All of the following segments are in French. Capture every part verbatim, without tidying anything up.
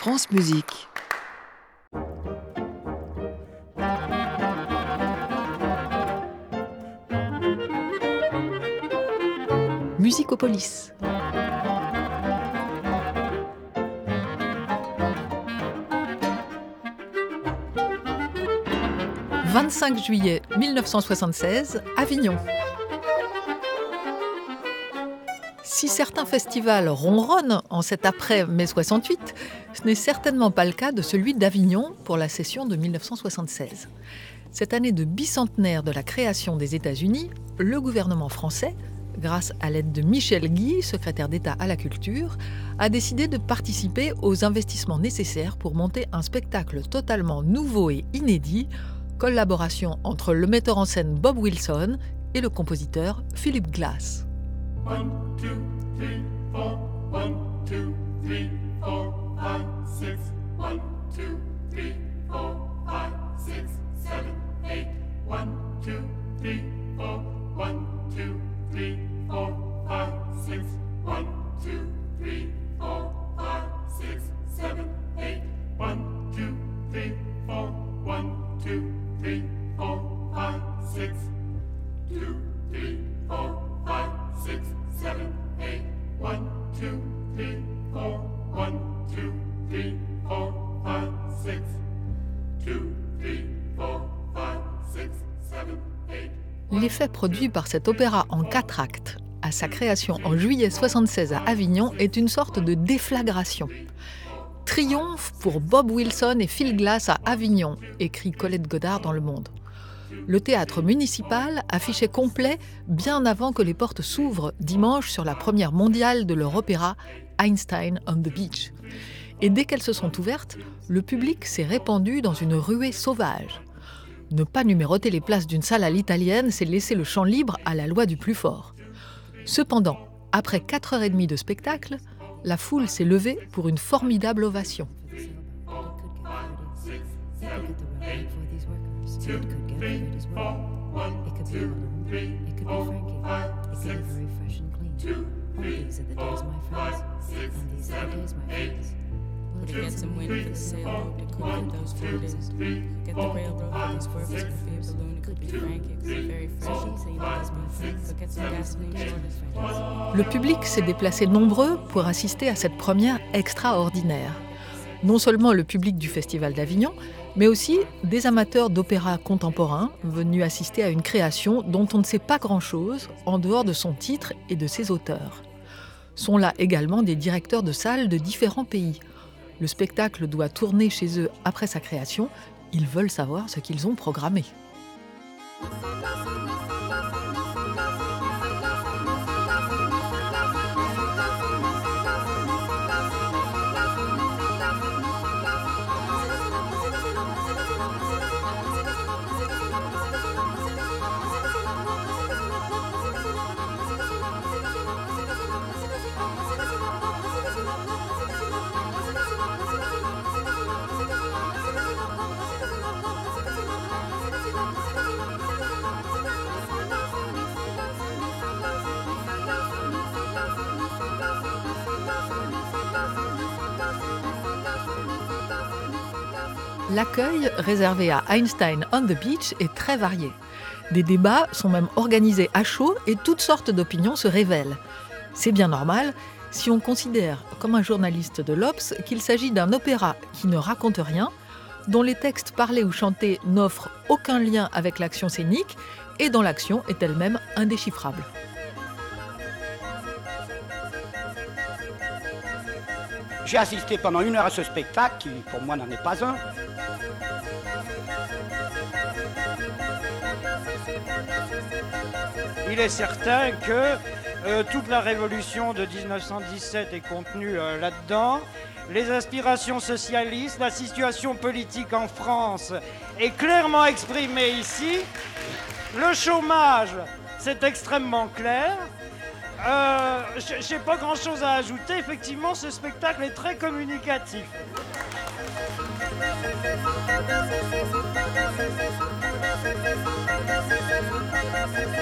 France Musique. Musicopolis. vingt-cinq juillet mille neuf cent soixante-seize, Avignon. Si certains festivals ronronnent en cet après-mai soixante-huit, ce n'est certainement pas le cas de celui d'Avignon pour la session de mille neuf cent soixante-seize. Cette année de bicentenaire de la création des États-Unis, le gouvernement français, grâce à l'aide de Michel Guy, secrétaire d'État à la Culture, a décidé de participer aux investissements nécessaires pour monter un spectacle totalement nouveau et inédit, collaboration entre le metteur en scène Bob Wilson et le compositeur Philip Glass. One, two, three, four. One, two, three, four, five, six. One, two, three, four, five, six, seven, eight. One, two, three, four. One, two, three, four, five, six. One, two, three, four, five, six, seven, eight. One, two, three, four. One, two, three, four, five, six. Two, three, four, five, six, seven, eight. One, two, three, four. One, two, three, four, five, six. Two, three, four, five, six, seven, eight. L'effet produit par cet opéra en quatre actes, à sa création en juillet soixante-seize à Avignon, est une sorte de déflagration. Triomphe pour Bob Wilson et Phil Glass à Avignon, écrit Colette Godard dans Le Monde. Le théâtre municipal affichait complet bien avant que les portes s'ouvrent dimanche sur la première mondiale de leur opéra Einstein on the Beach. Et dès qu'elles se sont ouvertes, le public s'est répandu dans une ruée sauvage. Ne pas numéroter les places d'une salle à l'italienne, c'est laisser le champ libre à la loi du plus fort. Cependant, après quatre heures et demie de spectacle, la foule s'est levée pour une formidable ovation. Two, three, four, one, two, three, four, five, six. Two, three, four, five, six, seven, eight. To get some wind for the sailboat, it could get those four days. Get the railroad for these workers, could be a balloon, it could be Frank, it could be very fresh, so you know it's been Frank, but get some gasoline short. Le public s'est déplacé nombreux pour assister à cette première extraordinaire. Non seulement le public du Festival d'Avignon, mais aussi des amateurs d'opéra contemporain venus assister à une création dont on ne sait pas grand-chose en dehors de son titre et de ses auteurs. Sont là également des directeurs de salles de différents pays. Le spectacle doit tourner chez eux après sa création. Ils veulent savoir ce qu'ils ont programmé. L'accueil réservé à Einstein on the Beach est très varié. Des débats sont même organisés à chaud et toutes sortes d'opinions se révèlent. C'est bien normal si on considère, comme un journaliste de l'Obs, qu'il s'agit d'un opéra qui ne raconte rien, dont les textes parlés ou chantés n'offrent aucun lien avec l'action scénique et dont l'action est elle-même indéchiffrable. J'ai assisté pendant une heure à ce spectacle, qui pour moi n'en est pas un. Il est certain que euh, toute la révolution de dix-neuf cent dix-sept est contenue euh, là-dedans. Les aspirations socialistes, la situation politique en France est clairement exprimée ici. Le chômage, c'est extrêmement clair. Euh, je n'ai pas grand-chose à ajouter. Effectivement, ce spectacle est très communicatif.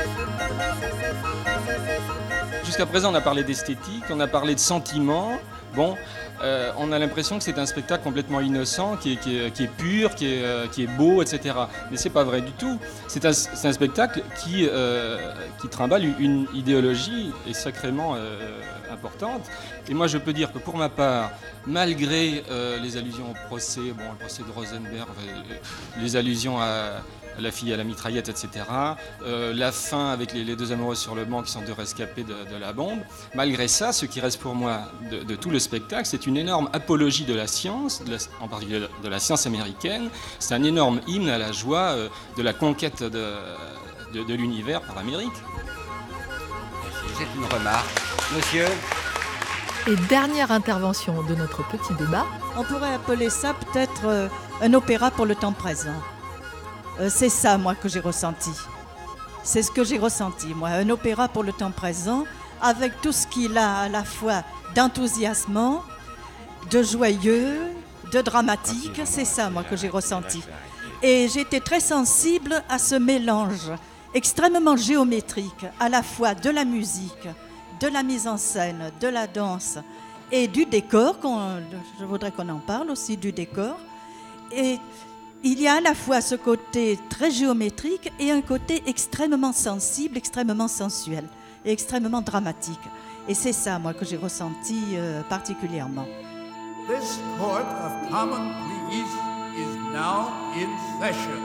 Jusqu'à présent, on a parlé d'esthétique, on a parlé de sentiments, bon, euh, on a l'impression que c'est un spectacle complètement innocent, qui est, qui est, qui est pur, qui est, euh, qui est beau, et cetera. Mais c'est pas vrai du tout. C'est un, c'est un spectacle qui, euh, qui trimballe une idéologie est sacrément euh, importante. Et moi, je peux dire que pour ma part, malgré euh, les allusions au procès, bon, le procès de Rosenberg, euh, les allusions à la fille à la mitraillette, et cetera. Euh, la fin avec les, les deux amoureux sur le banc qui sont deux rescapés de, de la bombe. Malgré ça, ce qui reste pour moi de, de tout le spectacle, c'est une énorme apologie de la science, de la, en particulier de la science américaine. C'est un énorme hymne à la joie euh, de la conquête de, de, de l'univers par l'Amérique. C'est une remarque. Monsieur ? Et dernière intervention de notre petit débat. On pourrait appeler ça peut-être euh, un opéra pour le temps présent. Euh, c'est ça, moi, que j'ai ressenti. C'est ce que j'ai ressenti, moi. Un opéra pour le temps présent, avec tout ce qu'il a à la fois d'enthousiasmant, de joyeux, de dramatique. C'est ça, moi, que j'ai ressenti. Et j'ai été très sensible à ce mélange extrêmement géométrique, à la fois de la musique, de la mise en scène, de la danse et du décor. Qu'on, je voudrais qu'on en parle aussi, du décor. Et il y a à la fois ce côté très géométrique et un côté extrêmement sensible, extrêmement sensuel et extrêmement dramatique. Et c'est ça, moi, que j'ai ressenti euh, particulièrement. This court of common pleas is now in session.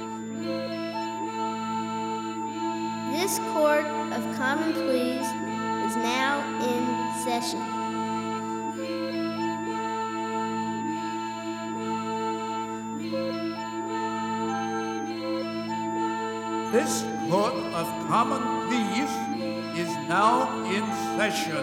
This court of common pleas is now in session. This court of common pleas is now in session.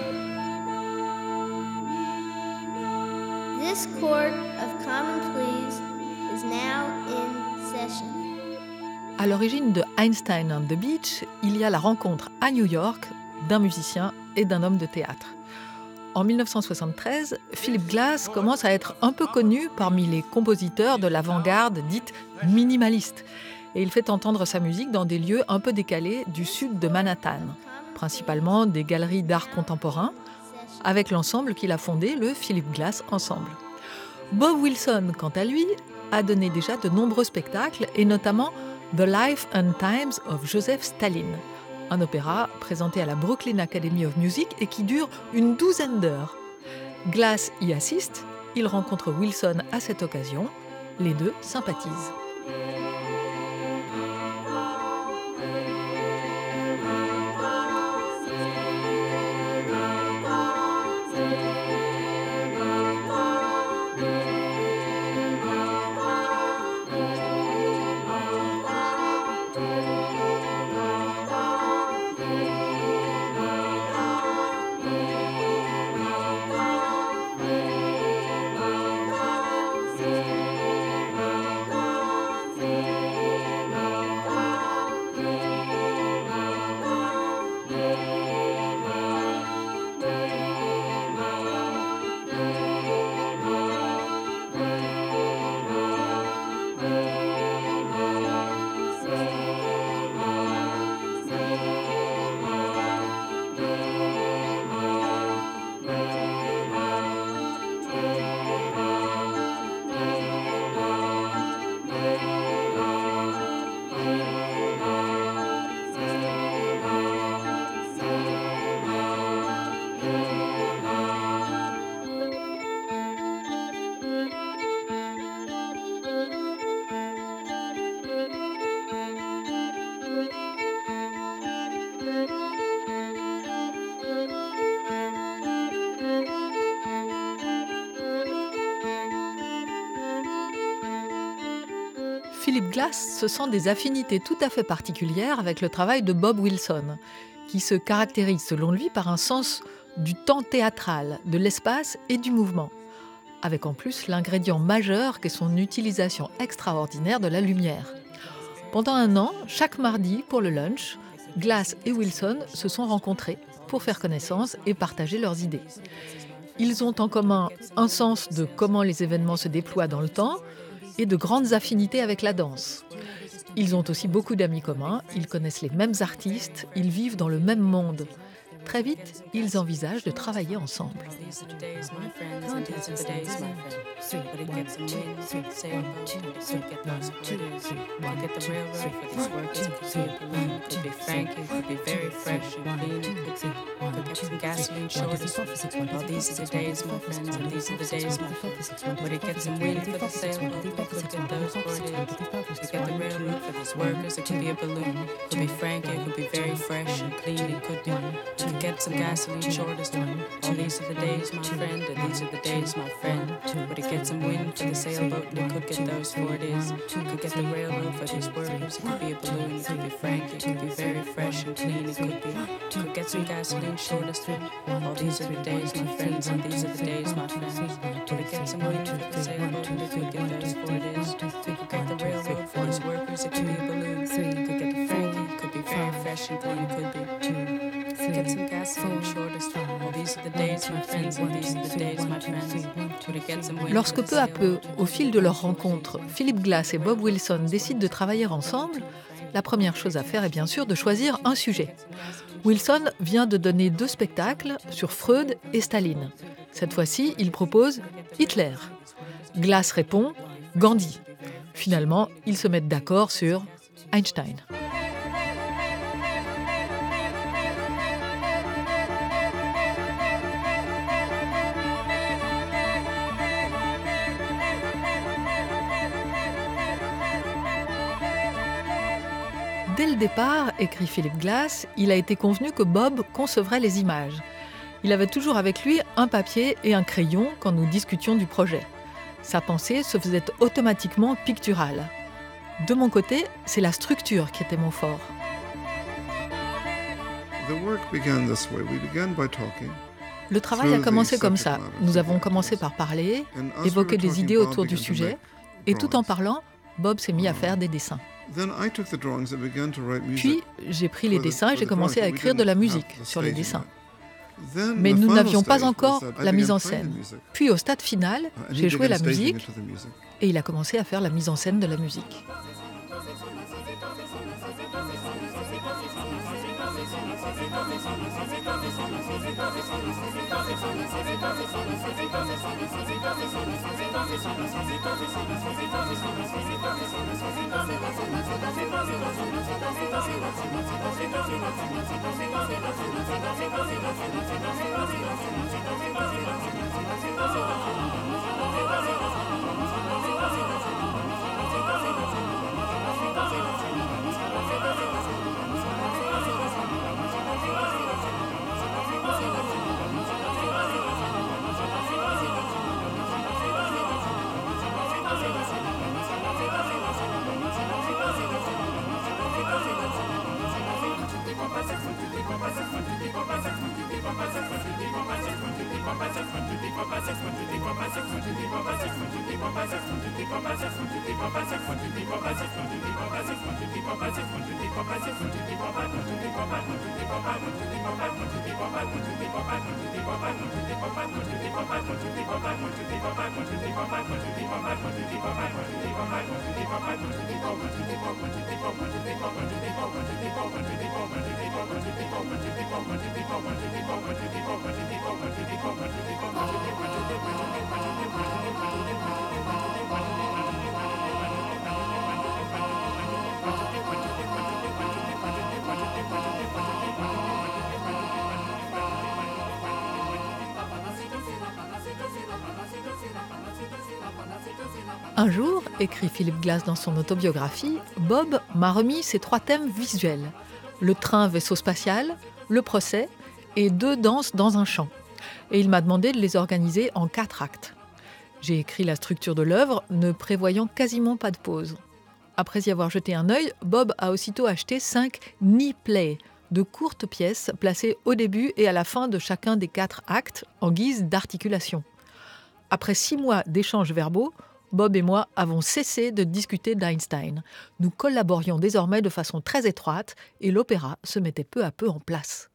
This court of common pleas is now in session. À l'origine de Einstein on the Beach, il y a la rencontre à New York d'un musicien et d'un homme de théâtre. En dix-neuf cent soixante-treize, Philip Glass commence à être un peu connu parmi les compositeurs de l'avant-garde dite minimaliste. Et il fait entendre sa musique dans des lieux un peu décalés du sud de Manhattan, principalement des galeries d'art contemporain, avec l'ensemble qu'il a fondé, le Philip Glass Ensemble. Bob Wilson, quant à lui, a donné déjà de nombreux spectacles, et notamment The Life and Times of Joseph Stalin, un opéra présenté à la Brooklyn Academy of Music et qui dure une douzaine d'heures. Glass y assiste, il rencontre Wilson à cette occasion, les deux sympathisent. Philip Glass se sent des affinités tout à fait particulières avec le travail de Bob Wilson, qui se caractérise selon lui par un sens du temps théâtral, de l'espace et du mouvement, avec en plus l'ingrédient majeur qu'est son utilisation extraordinaire de la lumière. Pendant un an, chaque mardi pour le lunch, Glass et Wilson se sont rencontrés pour faire connaissance et partager leurs idées. Ils ont en commun un sens de comment les événements se déploient dans le temps et de grandes affinités avec la danse. Ils ont aussi beaucoup d'amis communs, ils connaissent les mêmes artistes, ils vivent dans le même monde. Très vite, ils envisagent de travailler ensemble. These are the days, my friends, and these are the days, my friends. But it gets them wind, sailboat, and they could get those orders. Could get the railroad for these workers. It could be a balloon, could be Frankie, it could be very fresh and clean. It could be, could get some gasoline shorters. Well, these are the days, my friends, and these are the days, my friends. But it gets them wind for the sailboat, it could get those orders. Could get the railroad for these workers. It could be a balloon, could be Frankie, it could be very fresh and clean. It could be, could get some gasoline shorters. Well, these are the days, my friend, and these are the days, my friend. But it gets some wind for the sailboat, and it could get those for it is. Could get the railroad for these workers. It could be a balloon, it could be Frankie, it could be very fresh and clean. It could be, could get some gasoline shortest. All these are the days, my friends, and these are the days, my friends. But it gets some wind for the sailboat, and it could get those for it is. We could get the railroad for these workers. It could be a balloon, it could get the Frankie, it could be very fresh and clean. It could be, could get some gasoline shortest. All these are the days, my friends, and these are the days, my friends. But it gets some wind. Lorsque peu à peu, au fil de leur rencontre, Philip Glass et Bob Wilson décident de travailler ensemble, la première chose à faire est bien sûr de choisir un sujet. Wilson vient de donner deux spectacles sur Freud et Staline. Cette fois-ci, il propose Hitler. Glass répond Gandhi. Finalement, ils se mettent d'accord sur Einstein. Dès le départ, écrit Philip Glass, il a été convenu que Bob concevrait les images. Il avait toujours avec lui un papier et un crayon quand nous discutions du projet. Sa pensée se faisait automatiquement picturale. De mon côté, c'est la structure qui était mon fort. Le travail a commencé comme ça. Nous avons commencé par parler, évoquer des idées autour du sujet, et tout en parlant, Bob s'est mis à faire des dessins. Puis, j'ai pris les dessins et j'ai commencé à écrire de la musique sur les dessins. Mais nous n'avions pas encore la mise en scène. Puis, au stade final, j'ai joué la musique et il a commencé à faire la mise en scène de la musique. Un jour, écrit Philip Glass dans son autobiographie, Bob m'a remis ces trois thèmes visuels. Le train vaisseau spatial, le procès et deux danses dans un champ. Et il m'a demandé de les organiser en quatre actes. J'ai écrit la structure de l'œuvre, ne prévoyant quasiment pas de pause. Après y avoir jeté un œil, Bob a aussitôt acheté cinq knee plays, de courtes pièces placées au début et à la fin de chacun des quatre actes en guise d'articulation. Après six mois d'échanges verbaux, Bob et moi avons cessé de discuter d'Einstein. Nous collaborions désormais de façon très étroite et l'opéra se mettait peu à peu en place.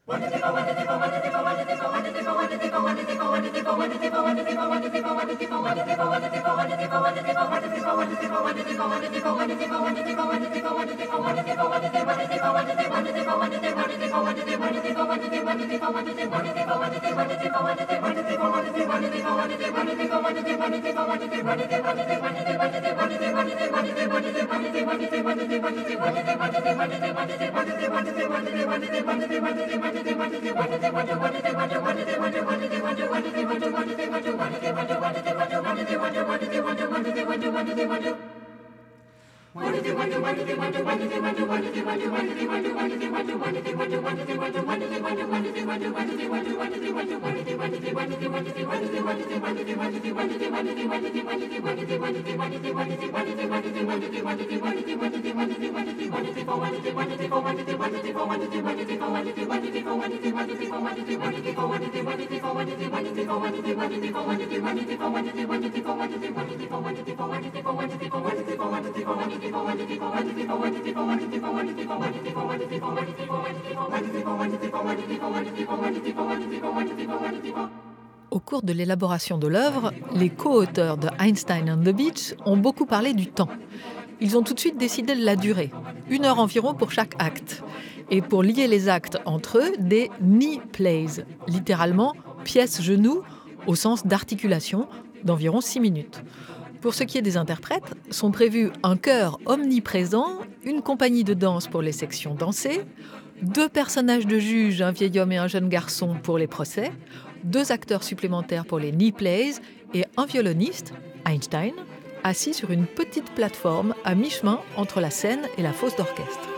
Au cours de l'élaboration de l'œuvre, les co-auteurs de Einstein on the Beach ont beaucoup parlé du temps. Ils ont tout de suite décidé de la durée, une heure environ pour chaque acte. Et pour lier les actes entre eux, des knee plays, littéralement pièces genoux au sens d'articulation, d'environ six minutes. Pour ce qui est des interprètes, sont prévus un chœur omniprésent, une compagnie de danse pour les sections dansées, deux personnages de juges, un vieil homme et un jeune garçon pour les procès, deux acteurs supplémentaires pour les knee plays et un violoniste, Einstein, assis sur une petite plateforme à mi-chemin entre la scène et la fosse d'orchestre.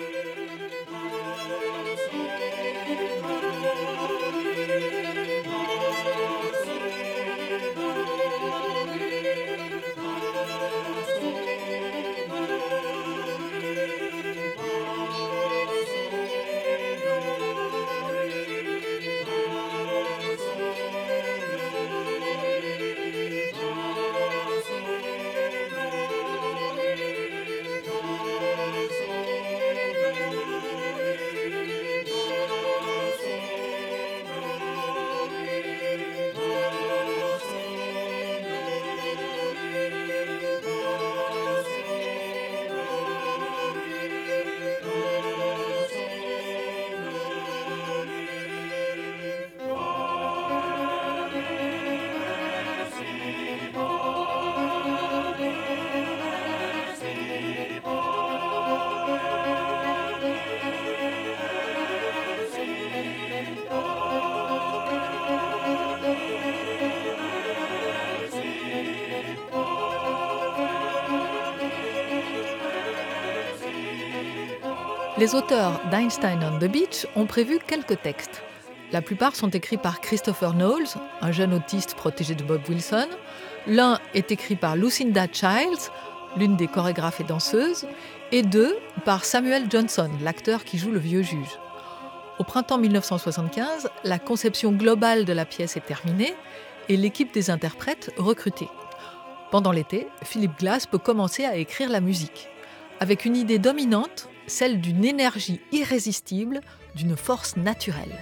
Les auteurs d'Einstein on the Beach ont prévu quelques textes. La plupart sont écrits par Christopher Knowles, un jeune autiste protégé de Bob Wilson. L'un est écrit par Lucinda Childs, l'une des chorégraphes et danseuses, et deux par Samuel Johnson, l'acteur qui joue le vieux juge. Au printemps mille neuf cent soixante-quinze, la conception globale de la pièce est terminée et l'équipe des interprètes recrutée. Pendant l'été, Philip Glass peut commencer à écrire la musique, avec une idée dominante, celle d'une énergie irrésistible, d'une force naturelle.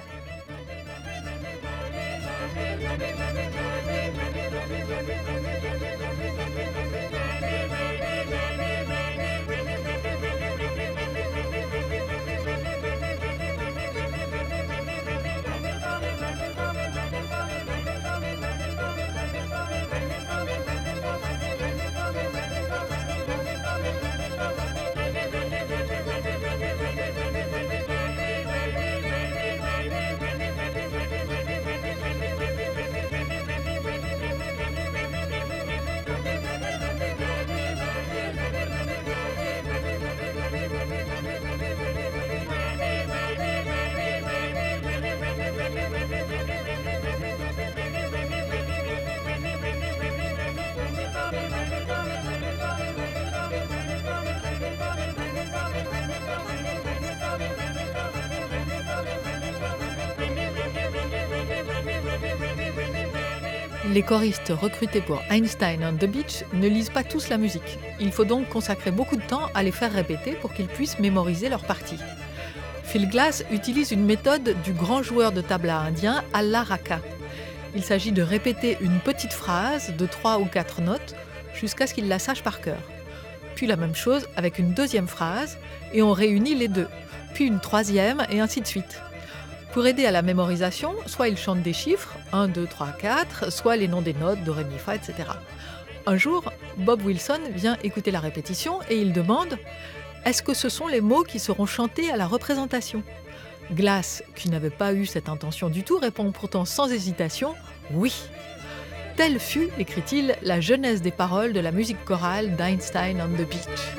Les choristes recrutés pour Einstein on the Beach ne lisent pas tous la musique. Il faut donc consacrer beaucoup de temps à les faire répéter pour qu'ils puissent mémoriser leur partie. Phil Glass utilise une méthode du grand joueur de tabla indien Alla Rakha. Il s'agit de répéter une petite phrase de trois ou quatre notes jusqu'à ce qu'il la sache par cœur. Puis la même chose avec une deuxième phrase et on réunit les deux. Puis une troisième et ainsi de suite. Pour aider à la mémorisation, soit il chante des chiffres, un, deux, trois, quatre, soit les noms des notes, do, ré, mi, fa, et cetera. Un jour, Bob Wilson vient écouter la répétition et il demande « Est-ce que ce sont les mots qui seront chantés à la représentation ?» Glass, qui n'avait pas eu cette intention du tout, répond pourtant sans hésitation « Oui ». Telle fut, écrit-il, la genèse des paroles de la musique chorale d'Einstein on the Beach.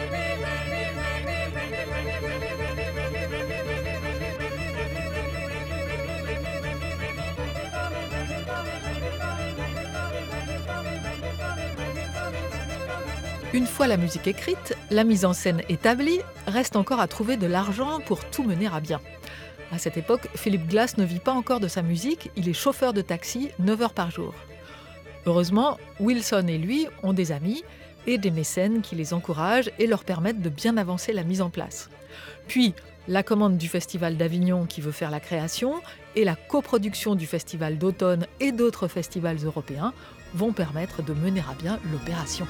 Une fois la musique écrite, la mise en scène établie, reste encore à trouver de l'argent pour tout mener à bien. À cette époque, Philip Glass ne vit pas encore de sa musique, il est chauffeur de taxi neuf heures par jour. Heureusement, Wilson et lui ont des amis et des mécènes qui les encouragent et leur permettent de bien avancer la mise en place. Puis, la commande du Festival d'Avignon qui veut faire la création et la coproduction du Festival d'automne et d'autres festivals européens vont permettre de mener à bien l'opération.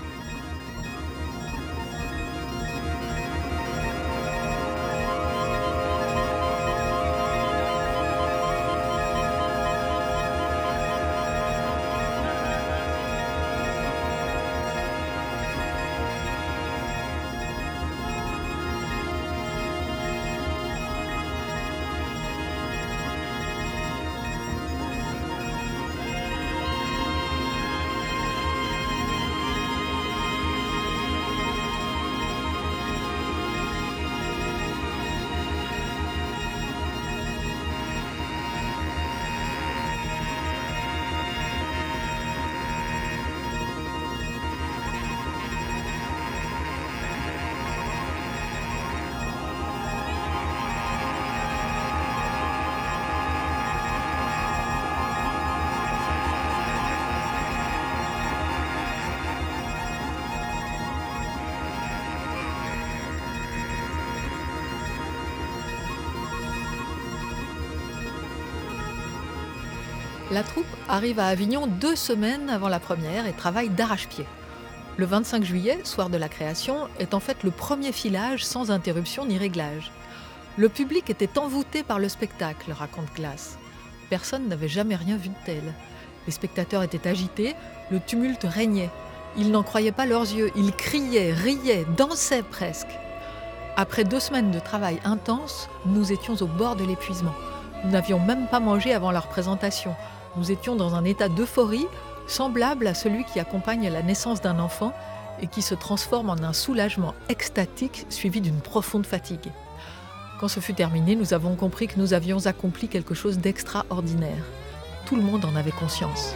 La troupe arrive à Avignon deux semaines avant la première et travaille d'arrache-pied. Le vingt-cinq juillet, soir de la création, est en fait le premier filage sans interruption ni réglage. Le public était envoûté par le spectacle, raconte Glass. Personne n'avait jamais rien vu de tel. Les spectateurs étaient agités, le tumulte régnait. Ils n'en croyaient pas leurs yeux, ils criaient, riaient, dansaient presque. Après deux semaines de travail intense, nous étions au bord de l'épuisement. Nous n'avions même pas mangé avant leur présentation. Nous étions dans un état d'euphorie semblable à celui qui accompagne la naissance d'un enfant et qui se transforme en un soulagement extatique suivi d'une profonde fatigue. Quand ce fut terminé, nous avons compris que nous avions accompli quelque chose d'extraordinaire. Tout le monde en avait conscience.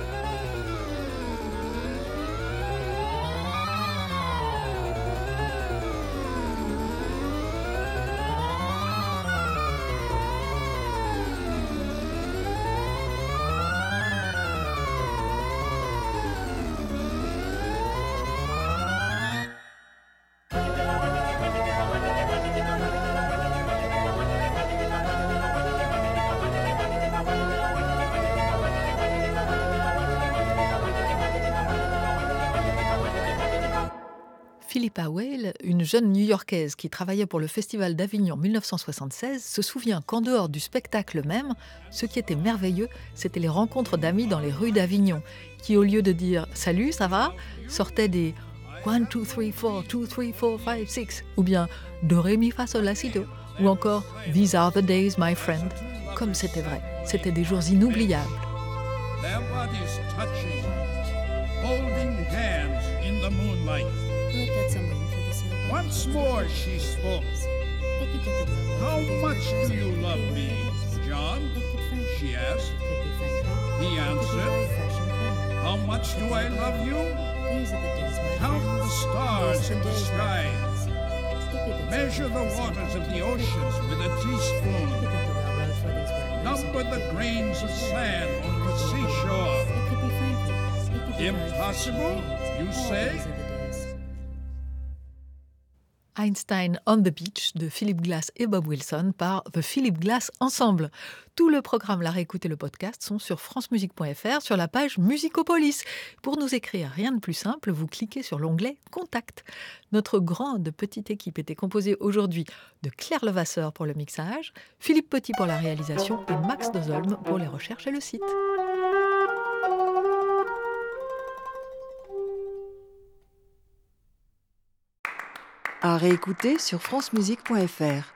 Philippa Whale, une jeune New-Yorkaise qui travaillait pour le Festival d'Avignon mille neuf cent soixante-seize, se souvient qu'en dehors du spectacle même, ce qui était merveilleux, c'était les rencontres d'amis dans les rues d'Avignon, qui au lieu de dire « Salut, ça va ?», sortaient des « one, two, three, four, two, three, four, five, six » ou bien « Do, ré, mi, fa, sol, la, si, do » ou encore « These are the days, my friend ». Comme c'était vrai, c'était des jours inoubliables. Their bodies touching, holding hands in the moonlight. Once more she spoke. How much do you love me, John? She asked. He answered, how much do I love you? Count the stars in the sky. Measure the waters of the oceans with a teaspoon. Number the grains of sand on the seashore. Impossible, you say? Einstein on the Beach de Philip Glass et Bob Wilson par The Philip Glass Ensemble. Tout le programme, la réécoute et le podcast sont sur francemusique point f r sur la page Musicopolis. Pour nous écrire, rien de plus simple, vous cliquez sur l'onglet Contact. Notre grande petite équipe était composée aujourd'hui de Claire Levasseur pour le mixage, Philippe Petit pour la réalisation et Max Dozolm pour les recherches et le site. À réécouter sur francemusique point f r.